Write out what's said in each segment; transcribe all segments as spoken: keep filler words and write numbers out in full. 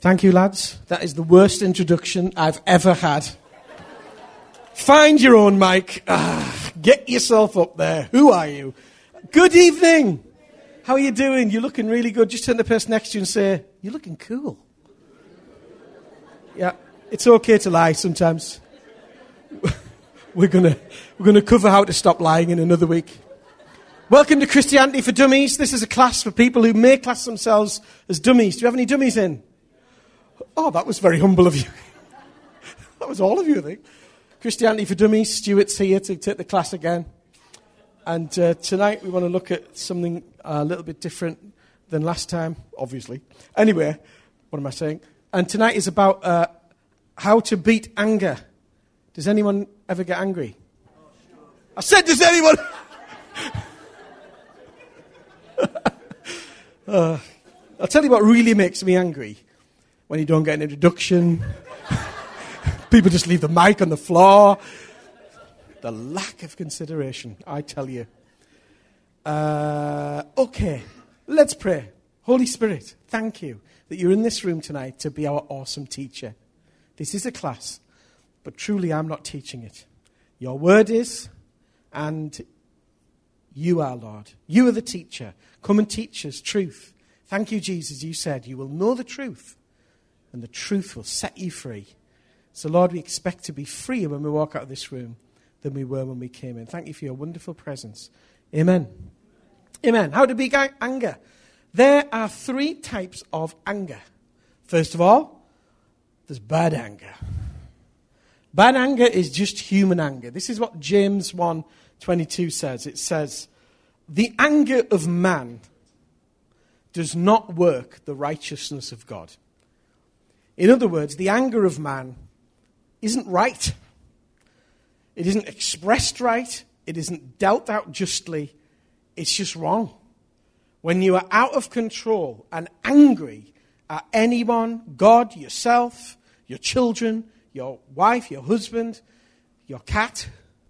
Thank you, lads. That is the worst introduction I've ever had. Find your own mic. Ah, get yourself up there. Who are you? Good evening. How are you doing? You're looking really good. Just turn to the person next to you and say, you're looking cool. Yeah, it's okay to lie sometimes. We're gonna we're gonna cover how to stop lying in another week. Welcome to Christianity for Dummies. This is a class for people who may class themselves as dummies. Do you have any dummies in? Oh, that was very humble of you. That was all of you, I think. Christianity for Dummies. Stuart's here to take the class again. And uh, tonight we want to look at something a little bit different than last time, obviously. Anyway, what am I saying? And tonight is about uh, how to beat anger. Does anyone ever get angry? I said, does anyone? uh, I'll tell you what really makes me angry. When you don't get an introduction, people just leave the mic on the floor. The lack of consideration, I tell you. Uh, okay, let's pray. Holy Spirit, thank you that you're in this room tonight to be our awesome teacher. This is a class, but truly I'm not teaching it. Your word is, and you are, Lord. You are the teacher. Come and teach us truth. Thank you, Jesus. You said you will know the truth, and the truth will set you free. So, Lord, we expect to be freer when we walk out of this room than we were when we came in. Thank you for your wonderful presence. Amen. Amen. How to beat anger? There are three types of anger. First of all, there's bad anger. Bad anger is just human anger. This is what James one twenty-two says. It says, the anger of man does not work the righteousness of God. In other words, the anger of man isn't right. It isn't expressed right. It isn't dealt out justly. It's just wrong. When you are out of control and angry at anyone, God, yourself, your children, your wife, your husband, your cat,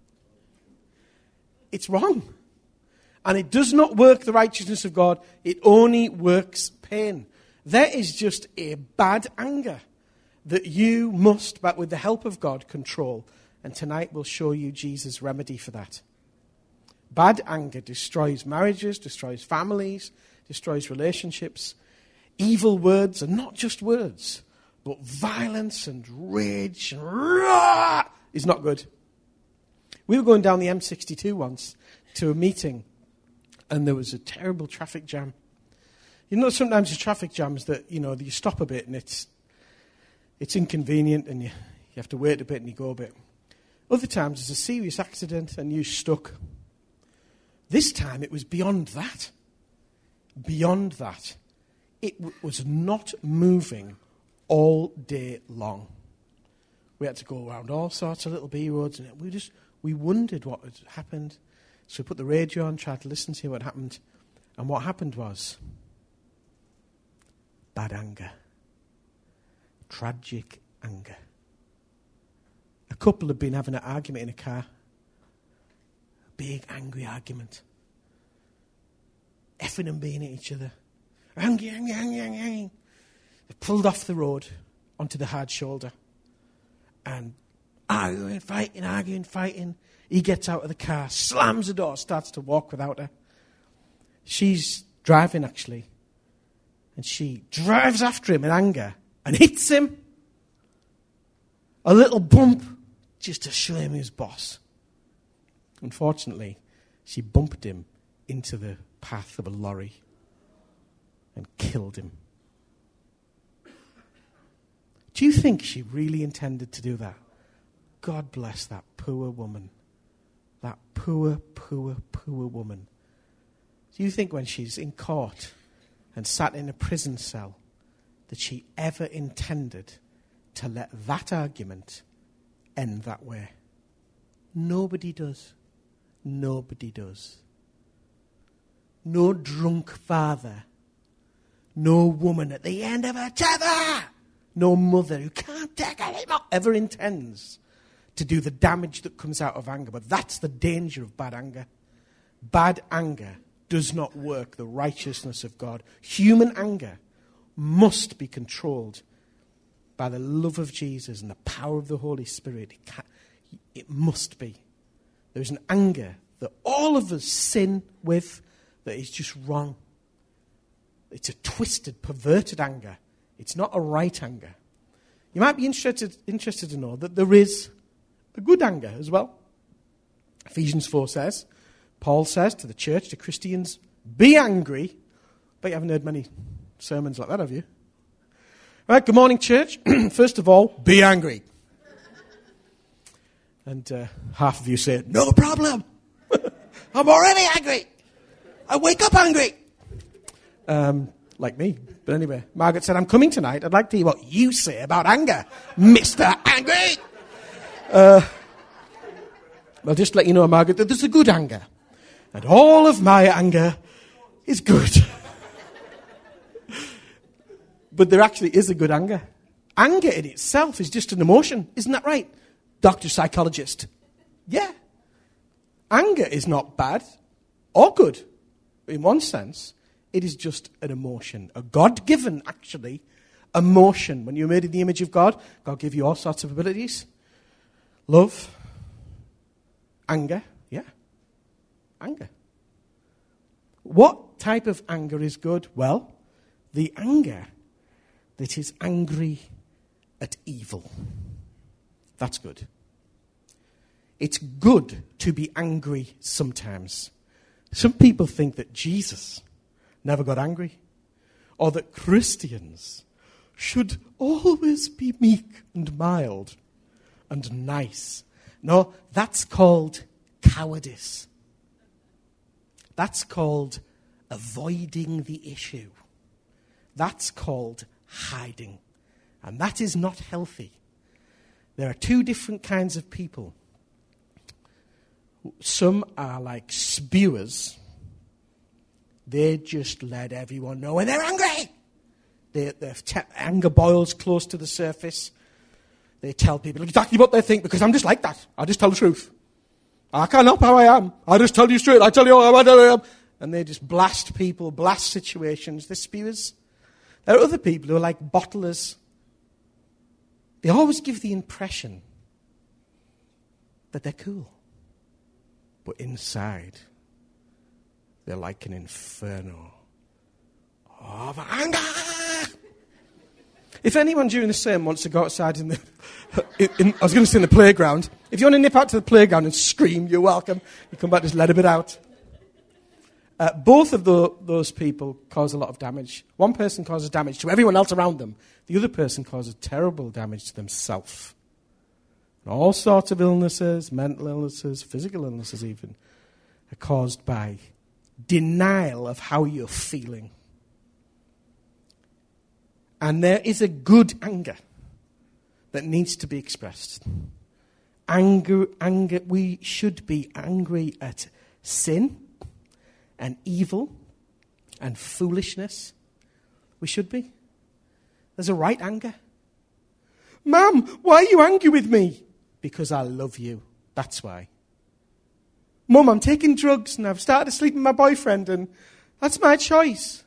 it's wrong. And it does not work the righteousness of God. It only works pain. There is just a bad anger that you must, but with the help of God, control. And tonight we'll show you Jesus' remedy for that. Bad anger destroys marriages, destroys families, destroys relationships. Evil words are not just words, but violence and rage and rah, is not good. We were going down the M sixty-two once to a meeting, and there was a terrible traffic jam. You know, sometimes the traffic jams that, you know, you stop a bit and it's it's inconvenient and you, you have to wait a bit and you go a bit. Other times there's a serious accident and you're stuck. This time it was beyond that. Beyond that. It w- was not moving all day long. We had to go around all sorts of little B roads and we just, we wondered what had happened. So we put the radio on, tried to listen to what happened. And what happened was bad anger. Tragic anger. A couple had been having an argument in a car. A big, angry argument. Effing and being at each other. Angry, angry, angry, angry. They pulled off the road onto the hard shoulder. And arguing, fighting, arguing, fighting. He gets out of the car, slams the door, starts to walk without her. She's driving, actually. And she drives after him in anger and hits him. A little bump just to show him his boss. Unfortunately, she bumped him into the path of a lorry and killed him. Do you think she really intended to do that? God bless that poor woman. That poor, poor, poor woman. Do you think when she's in court and sat in a prison cell that she ever intended to let that argument end that way? Nobody does. Nobody does. No drunk father. No woman at the end of a tether. No mother who can't take it anymore ever intends to do the damage that comes out of anger. But that's the danger of bad anger. Bad anger does not work the righteousness of God. Human anger must be controlled by the love of Jesus and the power of the Holy Spirit, it, can, it must be. There's an anger that all of us sin with that is just wrong. It's a twisted, perverted anger. It's not a right anger. You might be interested, interested to know that there is a good anger as well. Ephesians four says, Paul says to the church, to Christians, be angry. But you haven't heard many sermons like that, have you? Right, good morning, church. First of all, be angry. And uh, half of you say, no problem. I'm already angry. I wake up angry. Um, like me. But anyway, Margaret said, I'm coming tonight. I'd like to hear what you say about anger, Mister Angry. Uh, I'll just let you know, Margaret, that there's a good anger. And all of my anger is good. But there actually is a good anger. Anger in itself is just an emotion. Isn't that right, Doctor Psychologist? Yeah. Anger is not bad or good. In one sense, it is just an emotion. A God-given, actually, emotion. When you're made in the image of God, God gave you all sorts of abilities. Love. Anger. Yeah. Anger. What type of anger is good? Well, the anger that is angry at evil. That's good. It's good to be angry sometimes. Some people think that Jesus never got angry, or that Christians should always be meek and mild and nice. No, that's called cowardice. That's called avoiding the issue. That's called hiding. And that is not healthy. There are two different kinds of people. Some are like spewers. They just let everyone know when they're angry. They, their te- anger boils close to the surface. They tell people exactly what they think because I'm just like that. I just tell the truth. I can't help how I am. I just tell you straight. I tell you how I am. And they just blast people, blast situations. They're spewers. There are other people who are like bottlers. They always give the impression that they're cool. But inside, they're like an inferno of anger. If anyone during the sermon wants to go outside in the, in, in, I was going to say in the playground. If you want to nip out to the playground and scream, you're welcome. You come back, just let a bit out. Uh, both of the, those people cause a lot of damage. One person causes damage to everyone else around them. The other person causes terrible damage to themselves. All sorts of illnesses, mental illnesses, physical illnesses even, are caused by denial of how you're feeling. And there is a good anger that needs to be expressed. Anger, anger, we should be angry at sin and evil and foolishness. We should be. There's a right anger. Mum, why are you angry with me? Because I love you. That's why. Mum, I'm taking drugs and I've started to sleep with my boyfriend and that's my choice.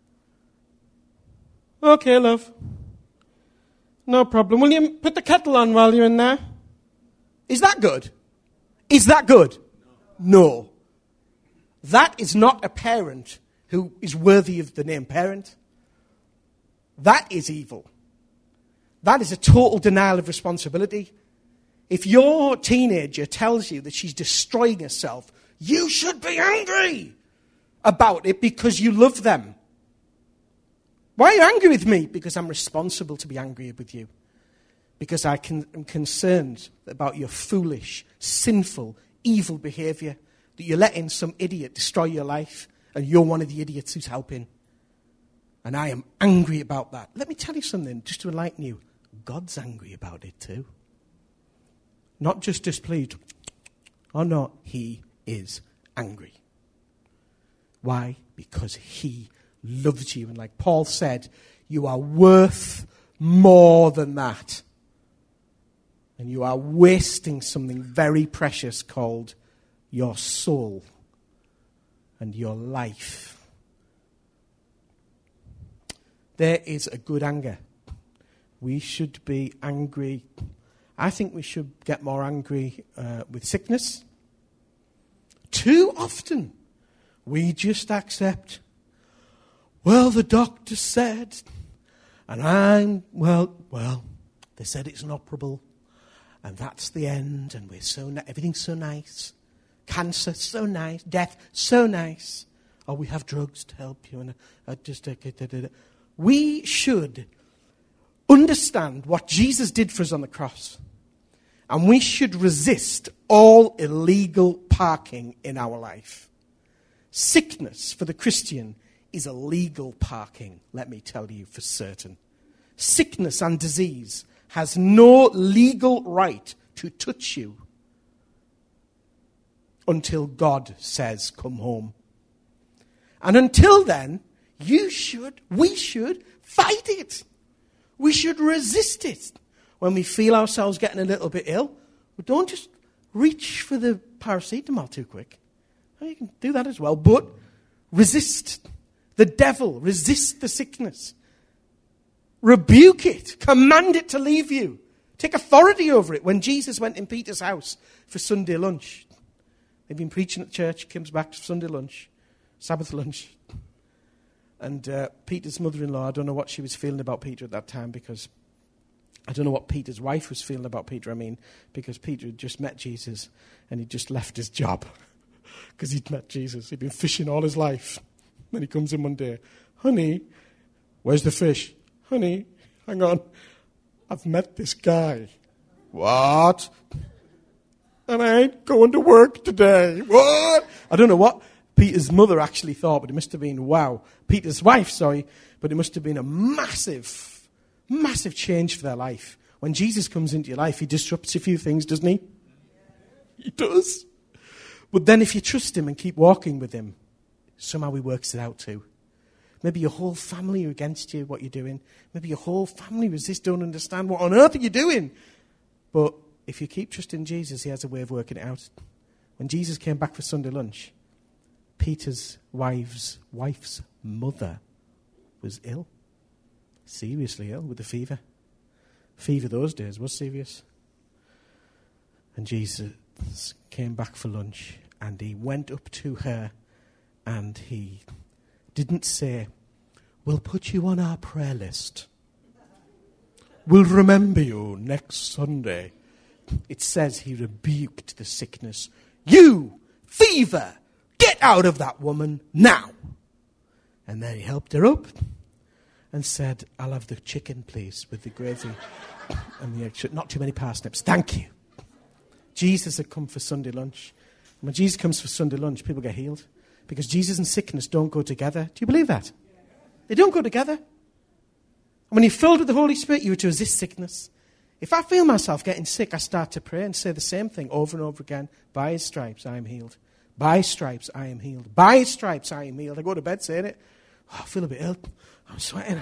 Okay, love. No problem. Will you put the kettle on while you're in there? Is that good? Is that good? No. No. That is not a parent who is worthy of the name parent. That is evil. That is a total denial of responsibility. If your teenager tells you that she's destroying herself, you should be angry about it because you love them. Why are you angry with me? Because I'm responsible to be angry with you. Because I can, am concerned about your foolish, sinful, evil behavior, that you're letting some idiot destroy your life, and you're one of the idiots who's helping. And I am angry about that. Let me tell you something, just to enlighten you. God's angry about it too. Not just displeased. Oh no, he is angry. Why? Because he loves you. And like Paul said, you are worth more than that. And you are wasting something very precious called your soul and your life. There is a good anger. We should be angry. I think we should get more angry uh, with sickness. Too often, we just accept, well, the doctor said, and I'm, well, well, they said it's inoperable, and that's the end, and we're so, ni- everything's so nice. Cancer, so nice. Death, so nice. Oh, we have drugs to help you. And uh, just uh, da, da, da. We should understand what Jesus did for us on the cross. And we should resist all illegal parking in our life. Sickness for the Christian is illegal parking, let me tell you for certain. Sickness and disease has no legal right to touch you until God says, come home. And until then, you should, we should fight it. We should resist it. When we feel ourselves getting a little bit ill, we don't just reach for the paracetamol too quick. You can do that as well, but resist the devil, resist the sickness. Rebuke it, command it to leave you. Take authority over it. When Jesus went in Peter's house for Sunday lunch, they've been preaching at church, comes back for Sunday lunch, Sabbath lunch. And uh, Peter's mother-in-law, I don't know what she was feeling about Peter at that time, because I don't know what Peter's wife was feeling about Peter, I mean, because Peter had just met Jesus and he'd just left his job because he'd met Jesus. He'd been fishing all his life. Then he comes in one day, honey, where's the fish? Honey, hang on, I've met this guy. What? And I ain't going to work today. What? I don't know what Peter's mother actually thought, but it must have been, wow. Peter's wife, sorry, but it must have been a massive, massive change for their life. When Jesus comes into your life, he disrupts a few things, doesn't he? He does. But then if you trust him and keep walking with him, somehow he works it out too. Maybe your whole family are against you, what you're doing. Maybe your whole family resist, don't understand. What on earth are you doing? But if you keep trusting Jesus, he has a way of working it out. When Jesus came back for Sunday lunch, Peter's wife's wife's mother was ill. Seriously ill with a fever. Fever those days was serious. And Jesus came back for lunch and he went up to her and he didn't say, we'll put you on our prayer list. We'll remember you next Sunday. It says he rebuked the sickness. You, fever, get out of that woman now. And then he helped her up and said, I'll have the chicken, please, with the gravy and the extra, not too many parsnips. Thank you. Jesus had come for Sunday lunch. And when Jesus comes for Sunday lunch, people get healed. Because Jesus and sickness don't go together. Do you believe that? They don't go together. And when you're filled with the Holy Spirit, you are to resist sickness. If I feel myself getting sick, I start to pray and say the same thing over and over again. By his stripes, I am healed. By his stripes, I am healed. By his stripes, I am healed. I go to bed saying it. Oh, I feel a bit ill. I'm sweating.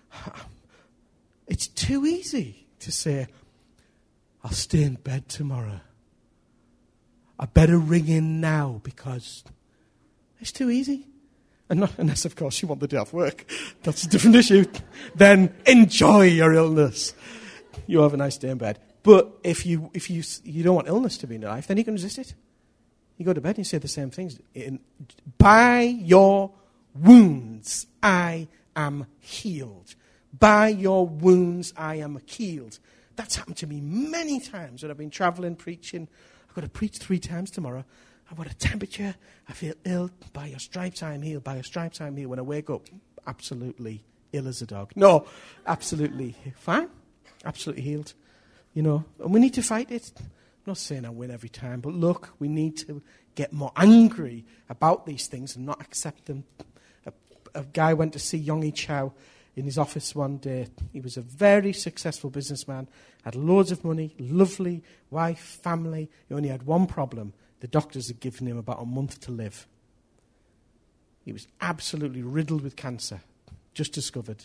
It's too easy to say, I'll stay in bed tomorrow. I better ring in now because it's too easy. And not, unless, of course, you want the day off work. That's a different issue. Then enjoy your illness. You have a nice day in bed. But if you if you you don't want illness to be in your life, then you can resist it. You go to bed and you say the same things. In, by your wounds I am healed. By your wounds I am healed. That's happened to me many times when I've been traveling, preaching. I've got to preach three times tomorrow. I've got a temperature. I feel ill. By your stripes I am healed. By your stripes I am healed. When I wake up, absolutely ill as a dog. No, absolutely fine. Absolutely healed. You know, and we need to fight it. I'm not saying I win every time, but look, we need to get more angry about these things and not accept them. A, a guy went to see Yonggi Cho in his office one day. He was a very successful businessman, had loads of money, lovely wife, family. He only had one problem. The doctors had given him about a month to live. He was absolutely riddled with cancer, just discovered.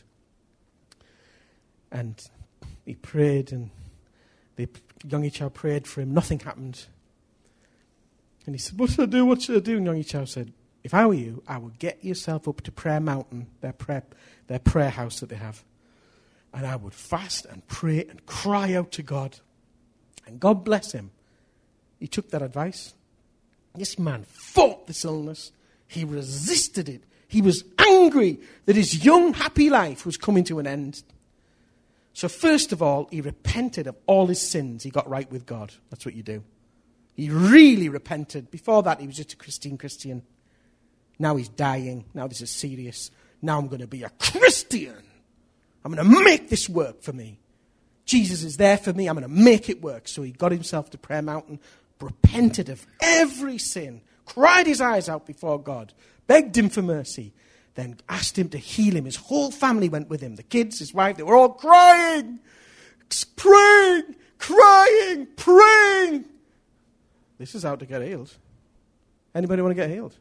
And he prayed, and the Yonggi Cho prayed for him. Nothing happened. And he said, what should I do? What should I do? And Yonggi Cho said, if I were you, I would get yourself up to Prayer Mountain, their prayer, their prayer house that they have. And I would fast and pray and cry out to God. And God bless him. He took that advice. This man fought this illness. He resisted it. He was angry that his young, happy life was coming to an end. So first of all, he repented of all his sins. He got right with God. That's what you do. He really repented. Before that, he was just a Christian Christian. Now he's dying. Now this is serious. Now I'm going to be a Christian. I'm going to make this work for me. Jesus is there for me. I'm going to make it work. So he got himself to Prayer Mountain, repented of every sin, cried his eyes out before God, begged him for mercy, then asked him to heal him. His whole family went with him. The kids, his wife, they were all crying, praying, crying, praying. This is how to get healed. Anybody want to get healed?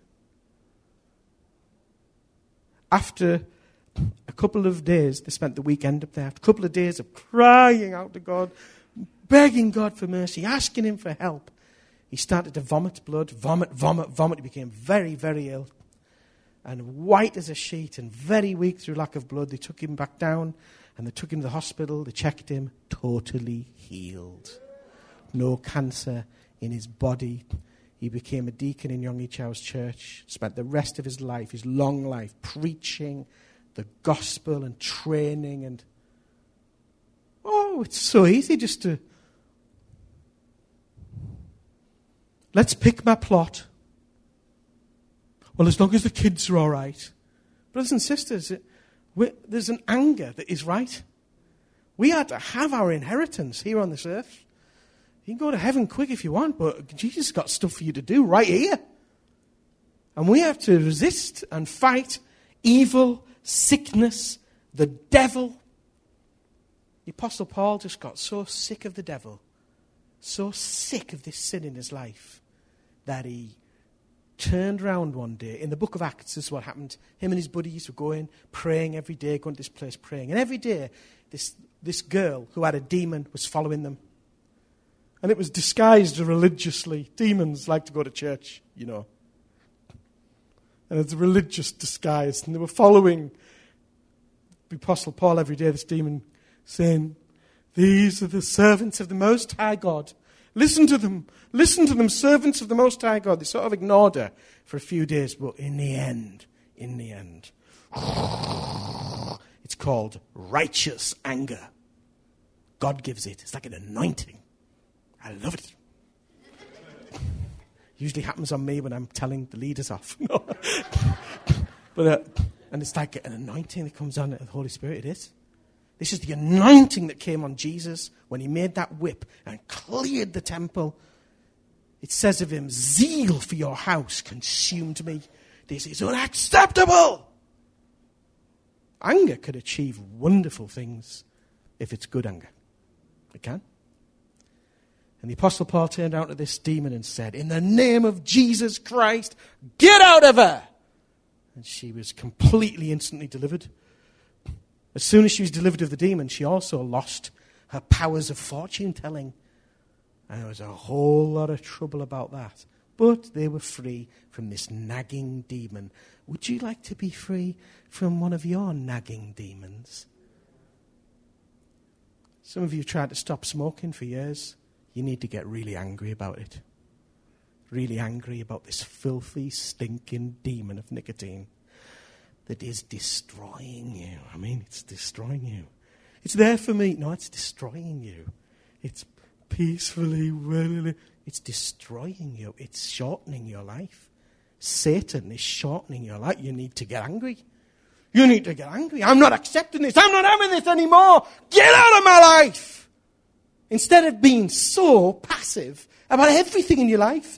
After a couple of days, they spent the weekend up there, after a couple of days of crying out to God, begging God for mercy, asking him for help, he started to vomit blood, vomit, vomit, vomit. He became very, very ill and white as a sheet and very weak through lack of blood. They took him back down and they took him to the hospital. They checked him, totally healed. No cancer in his body. He became a deacon in Yonggi Cho's church, spent the rest of his life, his long life, preaching the gospel and training. And oh, it's so easy just to, let's pick my plot. Well, as long as the kids are all right. Brothers and sisters, it, there's an anger that is right. We are to have our inheritance here on this earth. You can go to heaven quick if you want, but Jesus got stuff for you to do right here. And we have to resist and fight evil, sickness, the devil. The Apostle Paul just got so sick of the devil, so sick of this sin in his life, that he turned around one day. In the book of Acts, this is what happened. Him and his buddies were going, praying every day, going to this place praying. And every day, this, this girl who had a demon was following them. And it was disguised religiously. Demons like to go to church, you know. And it's a religious disguise. And they were following the Apostle Paul every day, this demon, saying, "These are the servants of the Most High God. Listen to them. Listen to them, servants of the Most High God." They sort of ignored her for a few days, but in the end, in the end, it's called righteous anger. God gives it. It's like an anointing. I love it. Usually happens on me when I'm telling the leaders off. No. but uh, and it's like an anointing that comes on the Holy Spirit. It is. This is the anointing that came on Jesus when he made that whip and cleared the temple. It says of him, "Zeal for your house consumed me. This is unacceptable." Anger could achieve wonderful things if it's good anger. It can. And the Apostle Paul turned out to this demon and said, "In the name of Jesus Christ, get out of her!" And she was completely, instantly delivered. As soon as she was delivered of the demon, she also lost her powers of fortune telling. And there was a whole lot of trouble about that. But they were free from this nagging demon. Would you like to be free from one of your nagging demons? Some of you tried to stop smoking for years. You need to get really angry about it. Really angry about this filthy, stinking demon of nicotine that is destroying you. I mean, it's destroying you. It's there for me. No, it's destroying you. It's peacefully, willingly. It's destroying you. It's shortening your life. Satan is shortening your life. You need to get angry. You need to get angry. I'm not accepting this. I'm not having this anymore. Get out of my life. Instead of being so passive about everything in your life.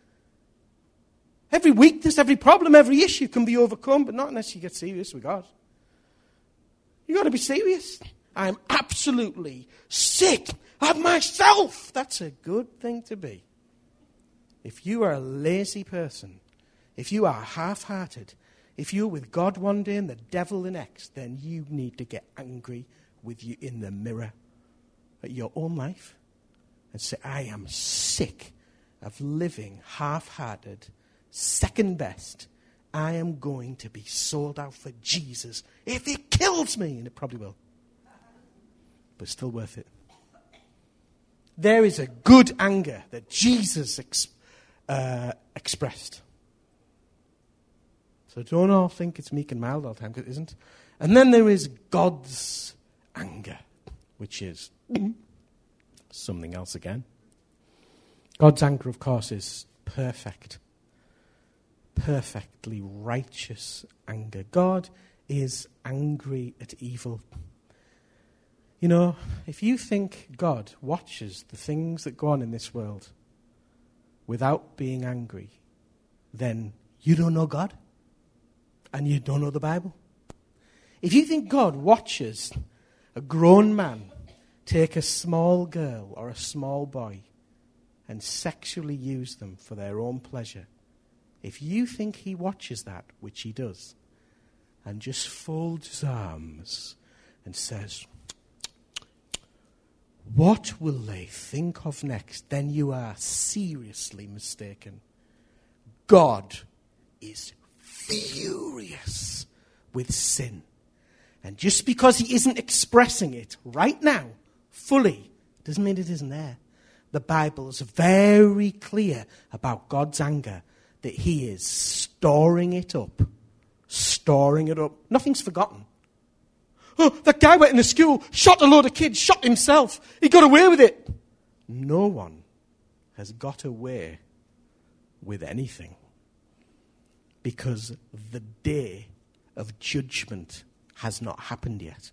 Every weakness, every problem, every issue can be overcome, but not unless you get serious with God. You've got to be serious. I'm absolutely sick of myself. That's a good thing to be. If you are a lazy person, if you are half-hearted, if you're with God one day and the devil the next, then you need to get angry with you in the mirror at your own life and say, "I am sick of living half-hearted, second best. I am going to be sold out for Jesus if it kills me," and it probably will. but still worth it. There is a good anger that Jesus ex- uh, expressed. So don't all think it's meek and mild all the time, because it isn't. And then there is God's anger, which is something else again. God's anger, of course, is perfect. Perfectly righteous anger. God is angry at evil. You know, if you think God watches the things that go on in this world without being angry, then you don't know God and you don't know the Bible. If you think God watches a grown man take a small girl or a small boy and sexually use them for their own pleasure, if you think he watches that, which he does, and just folds his arms and says, what will they think of next? Then you are seriously mistaken. God is furious with sin. And just because he isn't expressing it right now, fully, doesn't mean it isn't there. The Bible is very clear about God's anger, that he is storing it up. Storing it up. Nothing's forgotten. Oh, that guy went in the school, shot a load of kids, shot himself. He got away with it. No one has got away with anything, because the day of judgment has not happened yet.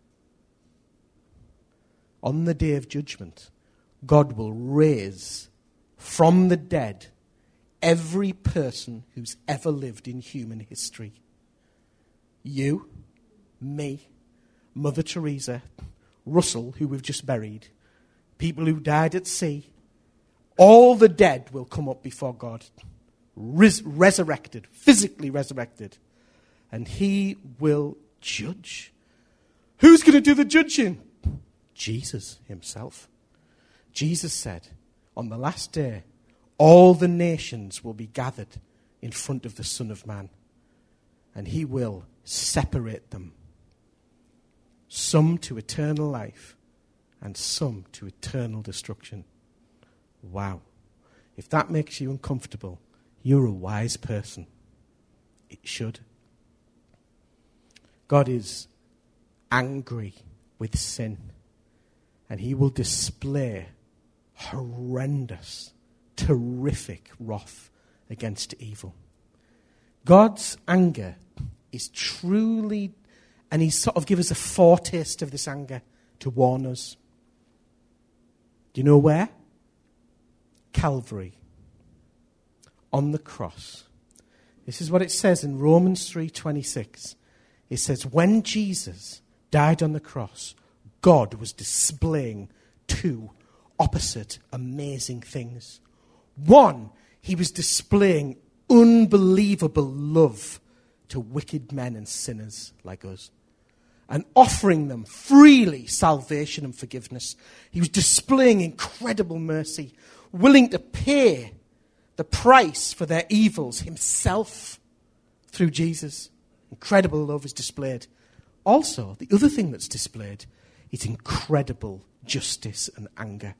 On the day of judgment, God will raise from the dead every person who's ever lived in human history. You, me, Mother Teresa, Russell, who we've just buried, people who died at sea, all the dead will come up before God, res- resurrected, physically resurrected, and he will judge. Who's going to do the judging? Jesus himself. Jesus said, on the last day, all the nations will be gathered in front of the Son of Man, and he will separate them. Some to eternal life, and some to eternal destruction. Wow. If that makes you uncomfortable, you're a wise person. It should. God is angry with sin, and he will display horrendous, terrific wrath against evil. God's anger is truly, and he sort of gives us a foretaste of this anger to warn us. Do you know where? Calvary. On the cross. This is what it says in Romans three twenty-six. It says, when Jesus died on the cross, God was displaying two opposite amazing things. One, he was displaying unbelievable love to wicked men and sinners like us, and offering them freely salvation and forgiveness. He was displaying incredible mercy, willing to pay the price for their evils himself through Jesus. Incredible love is displayed. Also, the other thing that's displayed is incredible justice and anger.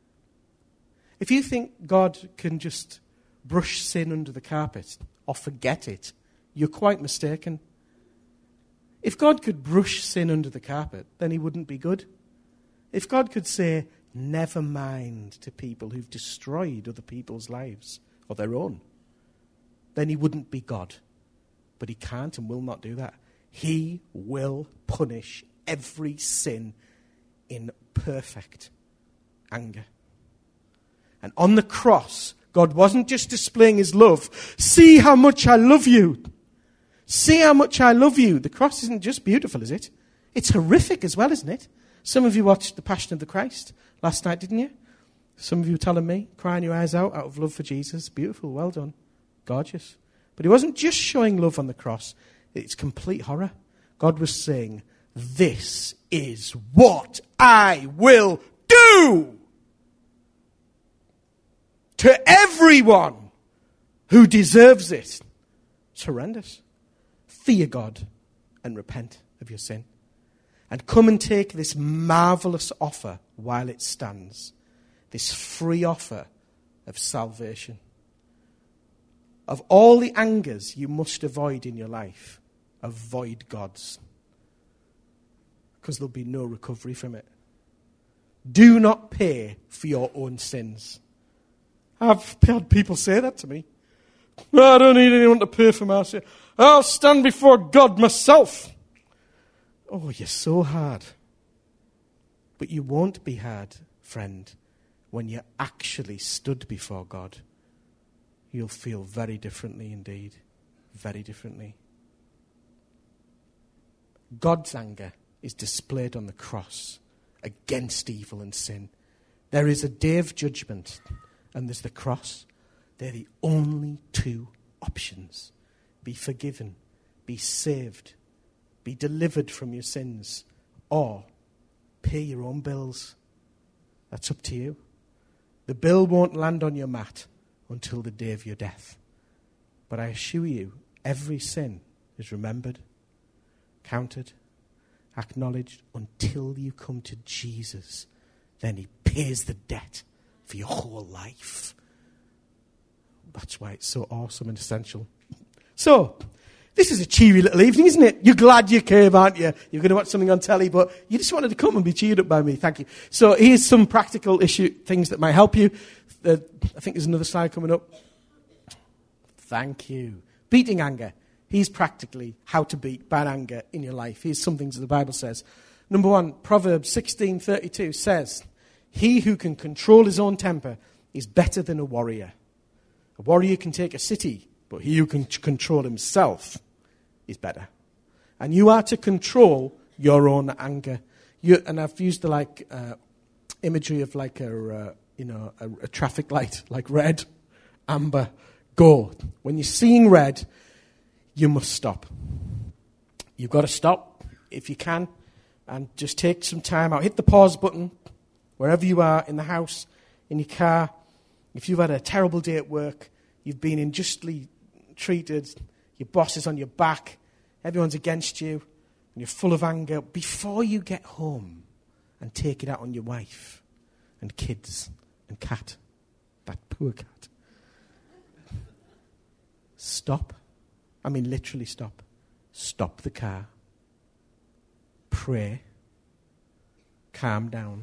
If you think God can just brush sin under the carpet or forget it, you're quite mistaken. If God could brush sin under the carpet, then he wouldn't be good. If God could say, never mind to people who've destroyed other people's lives or their own, then he wouldn't be God. But he can't and will not do that. He will punish every sin in perfect anger. And on the cross, God wasn't just displaying his love. See how much I love you. See how much I love you. The cross isn't just beautiful, is it? It's horrific as well, isn't it? Some of you watched The Passion of the Christ last night, didn't you? Some of you were telling me, crying your eyes out out of love for Jesus. Beautiful, well done. Gorgeous. But he wasn't just showing love on the cross. It's complete horror. God was saying, this is what I will do to everyone who deserves it. It's horrendous. Fear God and repent of your sin. and come and take this marvelous offer while it stands, this free offer of salvation. Of all the angers you must avoid in your life, avoid God's, because there'll be no recovery from it. Do not pay for your own sins. I've had people say that to me. I don't need anyone to pay for my sin. I'll stand before God myself. Oh, you're so hard. But you won't be hard, friend, when you actually stood before God. You'll feel very differently indeed. Very differently. God's anger is displayed on the cross against evil and sin. There is a day of judgment, and there's the cross. They're the only two options. Be forgiven, be saved, be delivered from your sins, or pay your own bills. That's up to you. The bill won't land on your mat until the day of your death. But I assure you, every sin is remembered, counted, acknowledged until you come to Jesus. Then he pays the debt for your whole life. That's why it's so awesome and essential. So, this is a cheery little evening, isn't it? You're glad you came, aren't you? You're going to watch something on telly, but you just wanted to come and be cheered up by me. Thank you. So, here's some practical issue things that might help you. Uh, I think there's another slide coming up. Thank you. Beating anger. Here's practically how to beat bad anger in your life. Here's some things that the Bible says. Number one, Proverbs sixteen thirty-two says, he who can control his own temper is better than a warrior. A warrior can take a city, but he who can control himself is better. And you are to control your own anger. You, and I've used the like uh, imagery of like a, uh, you know, a, a traffic light, like red, amber, go. When you're seeing red, you must stop. You've got to stop if you can, and just take some time out. Hit the pause button wherever you are, in the house, in your car. If you've had a terrible day at work, you've been unjustly treated, your boss is on your back, everyone's against you, and you're full of anger, before you get home and take it out on your wife and kids and cat, that poor cat, stop. I mean, literally stop. Stop the car. Pray. Calm down.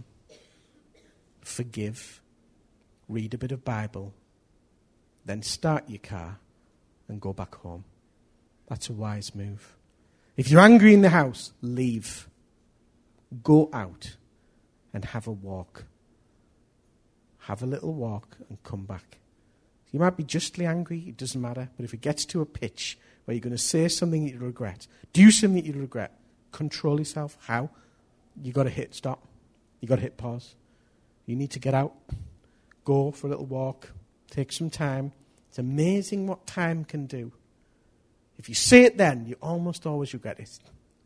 Forgive. Read a bit of Bible. Then start your car and go back home. That's a wise move. If you're angry in the house, leave. Go out and have a walk. Have a little walk and come back. You might be justly angry, it doesn't matter. But if it gets to a pitch where you're going to say something that you regret, do something that you regret, control yourself. How? You've got to hit stop. You've got to hit pause. You need to get out, go for a little walk, take some time. It's amazing what time can do. If you say it then, you almost always regret it.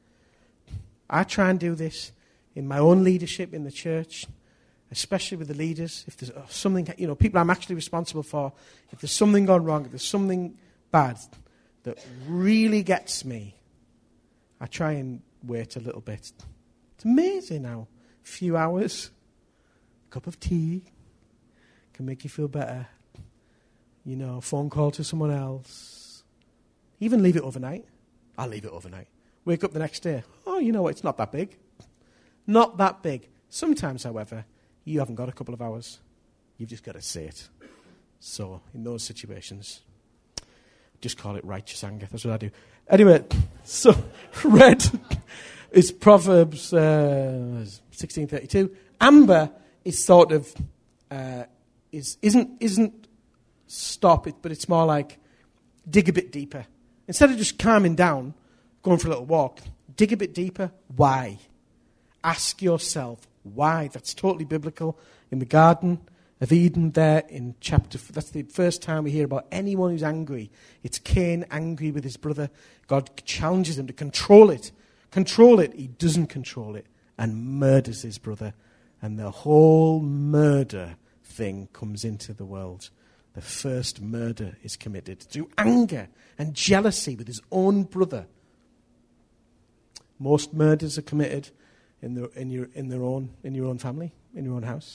I try and do this in my own leadership in the church, especially with the leaders. If there's something, you know, people I'm actually responsible for, if there's something gone wrong, if there's something bad that really gets me, I try and wait a little bit. It's amazing how a few hours, a cup of tea, can make you feel better. You know, a phone call to someone else. Even leave it overnight. I'll leave it overnight. Wake up the next day. Oh, you know what? It's not that big. Not that big. Sometimes, however, you haven't got a couple of hours. You've just got to say it. So, in those situations, just call it righteous anger. That's what I do. Anyway, so red is Proverbs uh, sixteen thirty-two. Amber is sort of uh, is isn't isn't stop it, but it's more like dig a bit deeper. Instead of just calming down, going for a little walk, dig a bit deeper. Why? Ask yourself why. That's totally biblical. In the Garden of Eden there in chapter, that's the first time we hear about anyone who's angry. It's Cain angry with his brother. God challenges him to control it. Control it. He doesn't control it and murders his brother. And the whole murder thing comes into the world. The first murder is committed through anger and jealousy with his own brother. Most murders are committed in the in your in their own in your own family, in your own house.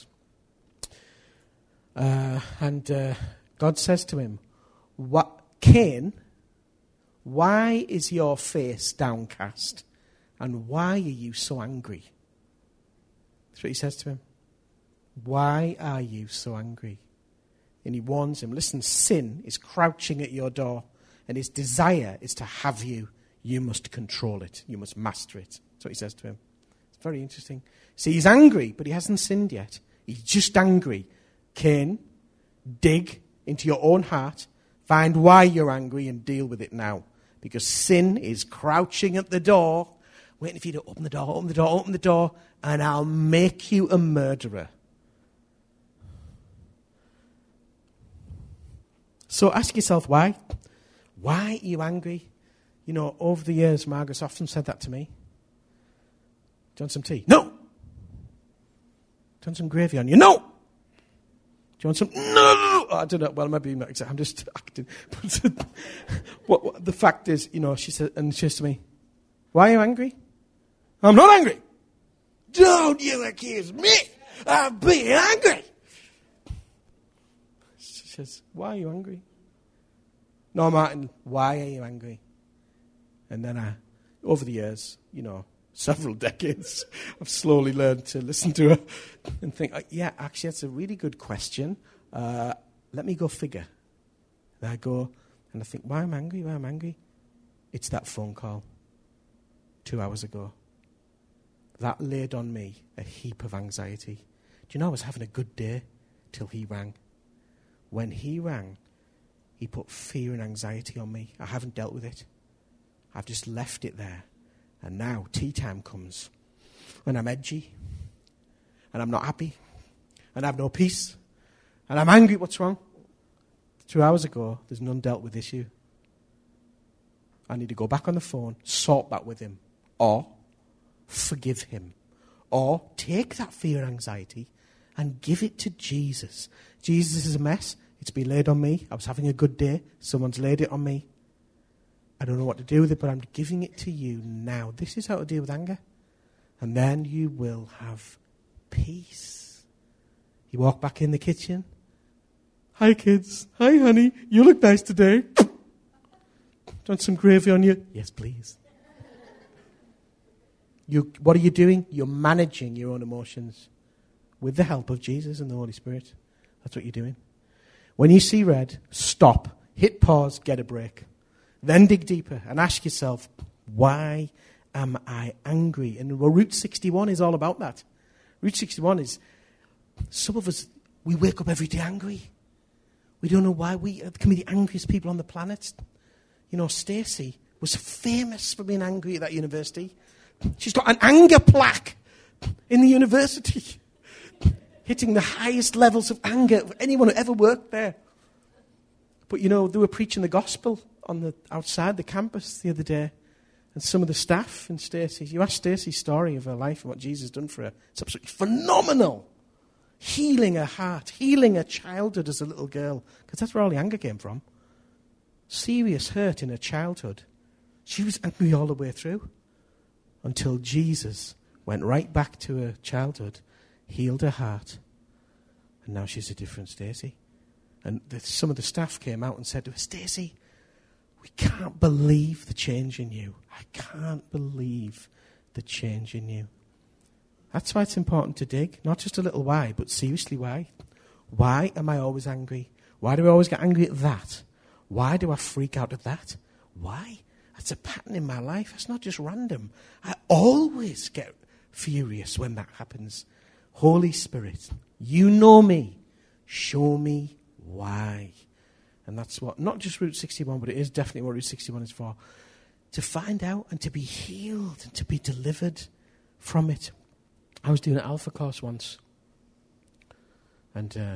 Uh, and uh, God says to him, "What, Cain? Why is your face downcast, and why are you so angry?" That's what he says to him. Why are you so angry? And he warns him, listen, sin is crouching at your door, and its desire is to have you. You must control it. You must master it. That's what he says to him. It's very interesting. See, he's angry, but he hasn't sinned yet. He's just angry. Cain, dig into your own heart, find why you're angry, and deal with it now. Because sin is crouching at the door, waiting for you to open the door, open the door, open the door, and I'll make you a murderer. So ask yourself why. Why are you angry? You know, over the years, Margaret's often said that to me. Do you want some tea? No! Do you want some gravy on you? No! Do you want some? No! Oh, I don't know. Well, maybe I'm just acting. what, what, the fact is, you know, she said, and she says to me, why are you angry? I'm not angry. Don't you accuse me of being angry. She says, why are you angry? No, Martin, why are you angry? And then I, over the years, you know, several decades, I've slowly learned to listen to her and think, oh, yeah, actually, that's a really good question. Uh, let me go figure. And I go, and I think, why am I angry? Why am I angry? It's that phone call two hours ago. That laid on me a heap of anxiety. Do you know, I was having a good day till he rang. When he rang, he put fear and anxiety on me. I haven't dealt with it. I've just left it there. And now tea time comes. And I'm edgy. And I'm not happy. And I have no peace. And I'm angry. What's wrong? Two hours ago, there's an undealt with issue. I need to go back on the phone, sort that with him. Or forgive him. Or take that fear and anxiety and give it to Jesus. Jesus is a mess. It's been laid on me. I was having a good day. Someone's laid it on me. I don't know what to do with it, but I'm giving it to you now. This is how to deal with anger. And then you will have peace. You walk back in the kitchen. Hi, kids. Hi, honey. You look nice today. Do you want some gravy on you? Yes, please. You, what are you doing? You're managing your own emotions with the help of Jesus and the Holy Spirit. That's what you're doing. When you see red, stop, hit pause, get a break. Then dig deeper and ask yourself, why am I angry? And well, Route sixty-one is all about that. Route sixty-one is, some of us, we wake up every day angry. We don't know why. We can be the angriest people on the planet. You know, Stacey was famous for being angry at that university. She's got an anger plaque in the university, hitting the highest levels of anger of anyone who ever worked there. But, you know, they were preaching the gospel on the outside the campus the other day. And some of the staff in Stacey's, you ask Stacey's story of her life and what Jesus has done for her. It's absolutely phenomenal. Healing her heart, healing her childhood as a little girl. Because that's where all the anger came from. Serious hurt in her childhood. She was angry all the way through. Until Jesus went right back to her childhood, healed her heart. And now she's a different Stacey. And the, some of the staff came out and said to her, Stacey, we can't believe the change in you. I can't believe the change in you. That's why it's important to dig. Not just a little why, but seriously why. Why am I always angry? Why do I always get angry at that? Why do I freak out at that? Why? That's a pattern in my life. It's not just random. I always get furious when that happens. Holy Spirit, you know me. Show me why. And that's what, not just Route sixty-one, but it is definitely what Route sixty-one is for. To find out and to be healed and to be delivered from it. I was doing an Alpha course once. And uh,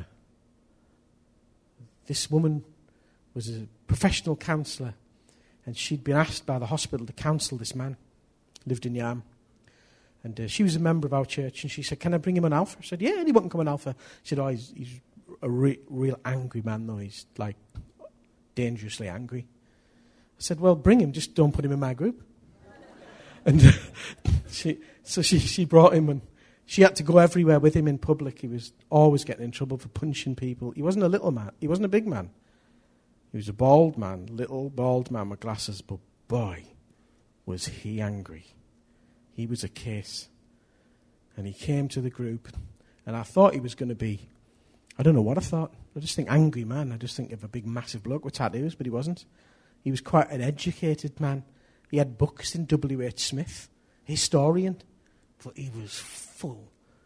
this woman was a professional counsellor. And she'd been asked by the hospital to counsel this man. Lived in Yarm. And uh, she was a member of our church. And she said, can I bring him on Alpha? I said, yeah, anyone can come on Alpha. She said, oh, he's, he's a re- real angry man, though. He's like dangerously angry. I said, well, bring him. Just don't put him in my group. And uh, she, so she, she brought him, and she had to go everywhere with him in public. He was always getting in trouble for punching people. He wasn't a little man. He wasn't a big man. He was a bald man, little bald man with glasses, but boy, was he angry. He was a case. And he came to the group, and I thought he was going to be, I don't know what I thought. I just think angry man. I just think of a big, massive bloke with tattoos, but he wasn't. He was quite an educated man. He had books in W H Smith, historian, but he was full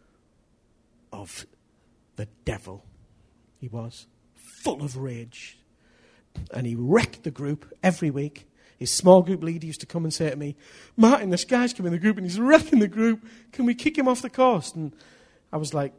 of the devil. He was full of rage. And he wrecked the group every week. His small group leader used to come and say to me, Martin, this guy's come in the group and he's wrecking the group. Can we kick him off the course? And I was like,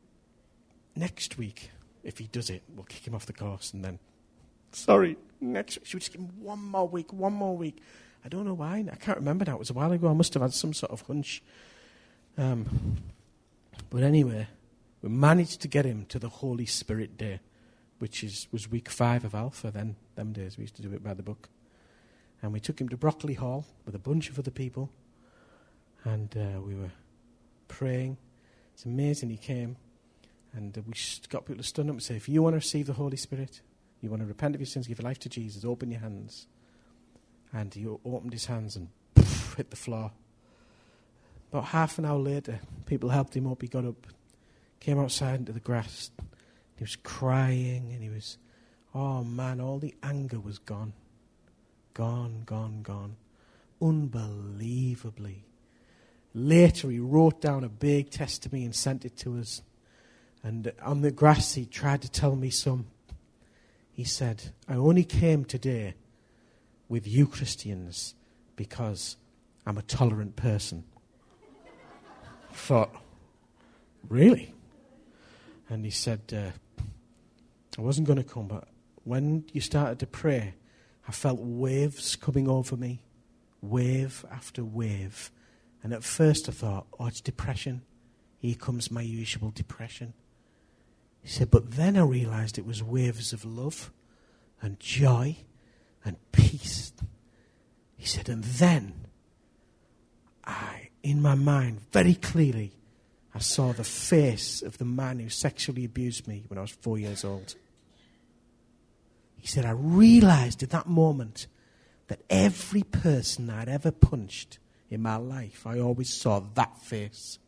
next week, if he does it, we'll kick him off the course. And then, sorry, next week. Should we just give him one more week, one more week? I don't know why. I can't remember now. It was a while ago. I must have had some sort of hunch. Um, but anyway, we managed to get him to the Holy Spirit Day, which is was week five of Alpha then, them days. We used to do it by the book. And we took him to Brockley Hall with a bunch of other people. And uh, we were praying. It's amazing he came. And uh, we got people to stand up and say, if you want to receive the Holy Spirit, you want to repent of your sins, give your life to Jesus, open your hands. And he opened his hands and poof, hit the floor. About half an hour later, people helped him up. He got up, came outside into the grass. He was crying and he was, oh man, all the anger was gone. Gone, gone, gone. Unbelievably. Later, he wrote down a big testimony and sent it to us. And on the grass, he tried to tell me some. He said, I only came today with you Christians because I'm a tolerant person. I thought, really? And he said, uh, I wasn't going to come, but when you started to pray, I felt waves coming over me, wave after wave. And at first I thought, oh, it's depression. Here comes my usual depression. He said, but then I realized it was waves of love and joy and peace. He said, and then I, in my mind, very clearly, I saw the face of the man who sexually abused me when I was four years old. He said, I realized at that moment that every person I'd ever punched in my life, I always saw that face.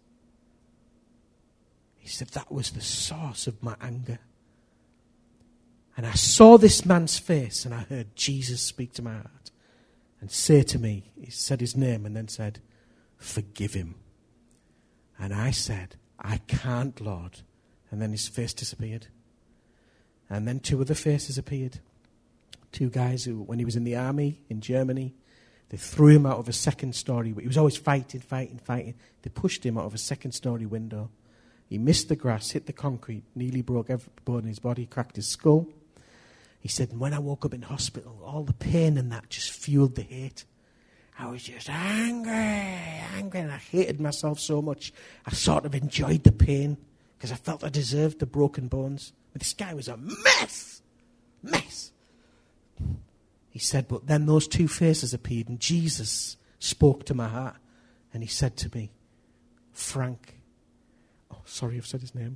He said, that was the source of my anger. And I saw this man's face and I heard Jesus speak to my heart and say to me, he said his name and then said, forgive him. And I said, I can't, Lord. And then his face disappeared. And then two other faces appeared. Two guys who, when he was in the army in Germany, they threw him out of a second story. He was always fighting, fighting, fighting. They pushed him out of a second story window. He missed the grass, hit the concrete, nearly broke every bone in his body, cracked his skull. He said, when I woke up in hospital, all the pain and that just fueled the hate. I was just angry, angry, and I hated myself so much. I sort of enjoyed the pain because I felt I deserved the broken bones. But this guy was a mess, mess. He said, but then those two faces appeared and Jesus spoke to my heart and he said to me, Frank, oh, sorry, I've said his name.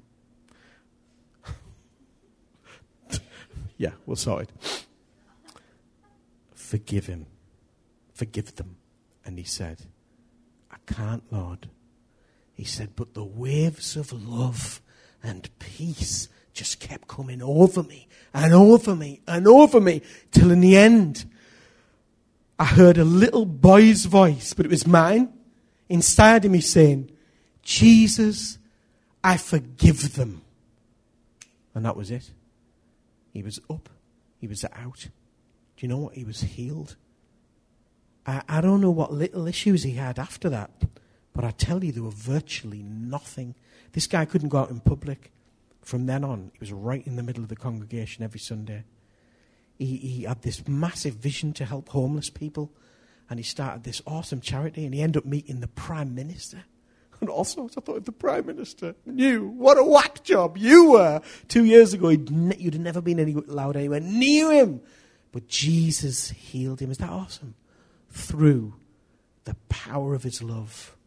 Yeah, we'll sort it. Forgive him. Forgive them. And he said, I can't, Lord. He said, but the waves of love and peace just kept coming over me and over me and over me till in the end, I heard a little boy's voice, but it was mine, inside of me saying, Jesus, I forgive them. And that was it. He was up. He was out. Do you know what? He was healed. I, I don't know what little issues he had after that, but I tell you, there were virtually nothing. This guy couldn't go out in public. From then on, he was right in the middle of the congregation every Sunday. He, he had this massive vision to help homeless people, and he started this awesome charity, and he ended up meeting the Prime Minister. And also, I thought, if the Prime Minister knew what a whack job you were two years ago, you'd, ne- you'd have never been any, allowed anywhere near him. But Jesus healed him. Is that awesome? Through the power of his love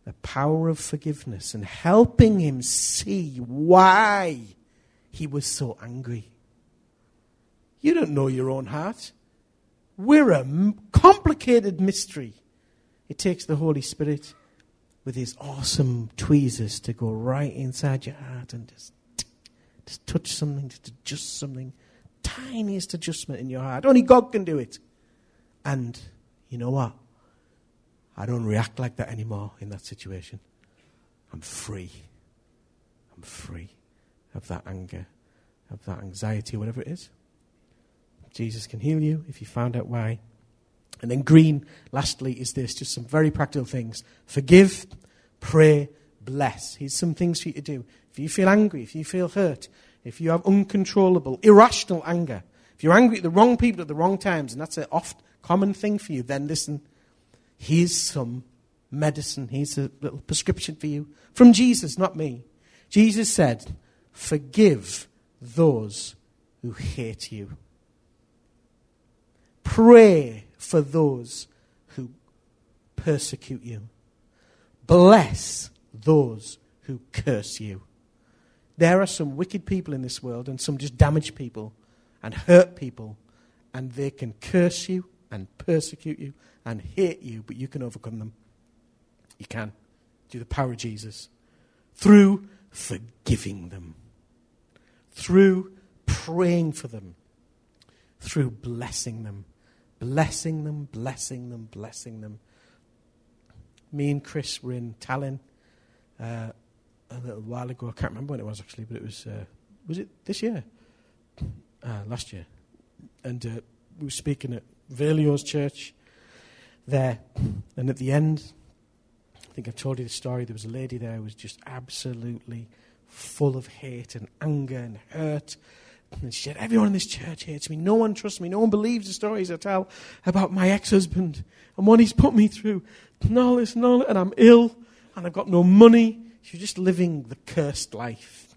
the power of forgiveness and helping him see why he was so angry. You don't know your own heart. We're a m- complicated mystery. It takes the Holy Spirit with his awesome tweezers to go right inside your heart and just, just touch something, just adjust something. Tiniest adjustment in your heart. Only God can do it. And you know what? I don't react like that anymore in that situation. I'm free. I'm free of that anger, of that anxiety, whatever it is. Jesus can heal you if you found out why. And then green, lastly, is this, just some very practical things. Forgive, pray, bless. Here's some things for you to do. If you feel angry, if you feel hurt, if you have uncontrollable, irrational anger, if you're angry at the wrong people at the wrong times, and that's an oft common thing for you, then listen, here's some medicine. Here's a little prescription for you. From Jesus, not me. Jesus said, forgive those who hate you. Pray for those who persecute you. Bless those who curse you. There are some wicked people in this world and some just damaged people and hurt people, and they can curse you and persecute you and hate you, but you can overcome them. You can. Through the power of Jesus. Through forgiving them. Through praying for them. Through blessing them. Blessing them, blessing them, blessing them. Me and Chris were in Tallinn uh, a little while ago. I can't remember when it was actually, but it was, uh, was it this year? Uh, last year. And uh, we were speaking at Velio's church there. And at the end, I think I've told you the story, there was a lady there who was just absolutely full of hate and anger and hurt. And she said, everyone in this church hates me. No one trusts me. No one believes the stories I tell about my ex-husband and what he's put me through. And all this and all that. And I'm ill. And I've got no money. She's just living the cursed life.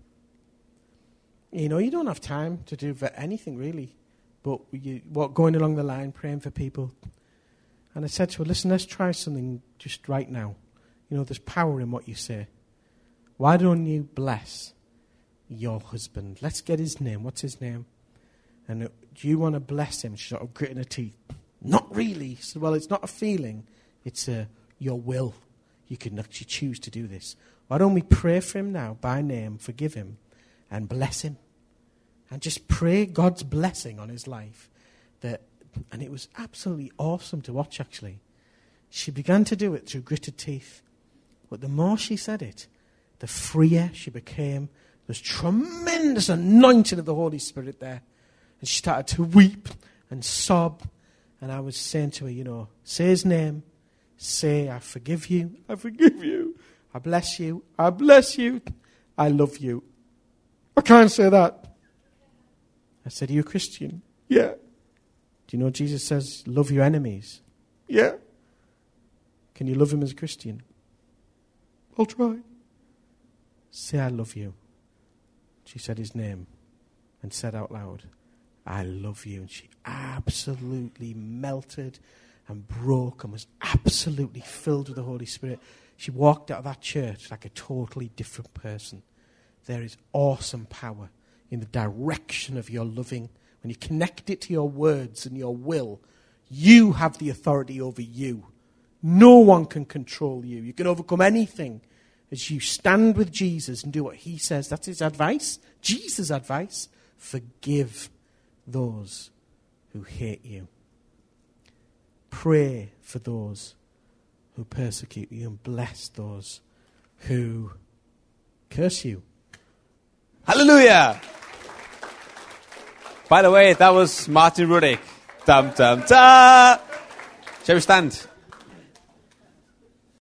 You know, you don't have time to do for anything, really. But you, what, going along the line, praying for people. And I said to her, listen, let's try something just right now. You know, there's power in what you say. Why don't you bless your husband? Let's get his name. What's his name? And uh, do you want to bless him? She's sort of gritting her teeth. Not really. She said, well, it's not a feeling. It's uh, your will. You can actually choose to do this. Why don't we pray for him now by name, forgive him, and bless him? And just pray God's blessing on his life. That, and it was absolutely awesome to watch, actually. She began to do it through gritted teeth. But the more she said it, the freer she became. There's tremendous anointing of the Holy Spirit there. And she started to weep and sob. And I was saying to her, you know, say his name. Say, I forgive you. I forgive you. I bless you. I bless you. I love you. I can't say that. I said, are you a Christian? Yeah. Do you know Jesus says, love your enemies? Yeah. Can you love him as a Christian? I'll try. Say, I love you. She said his name and said out loud, I love you. And she absolutely melted and broke and was absolutely filled with the Holy Spirit. She walked out of that church like a totally different person. There is awesome power in the direction of your loving. When you connect it to your words and your will, you have the authority over you. No one can control you. You can overcome anything as you stand with Jesus and do what he says. That's his advice. Jesus' advice. Forgive those who hate you. Pray for those who persecute you and bless those who curse you. Hallelujah! By the way, that was Martin Rudick. Dum, dum, da! Shall we stand?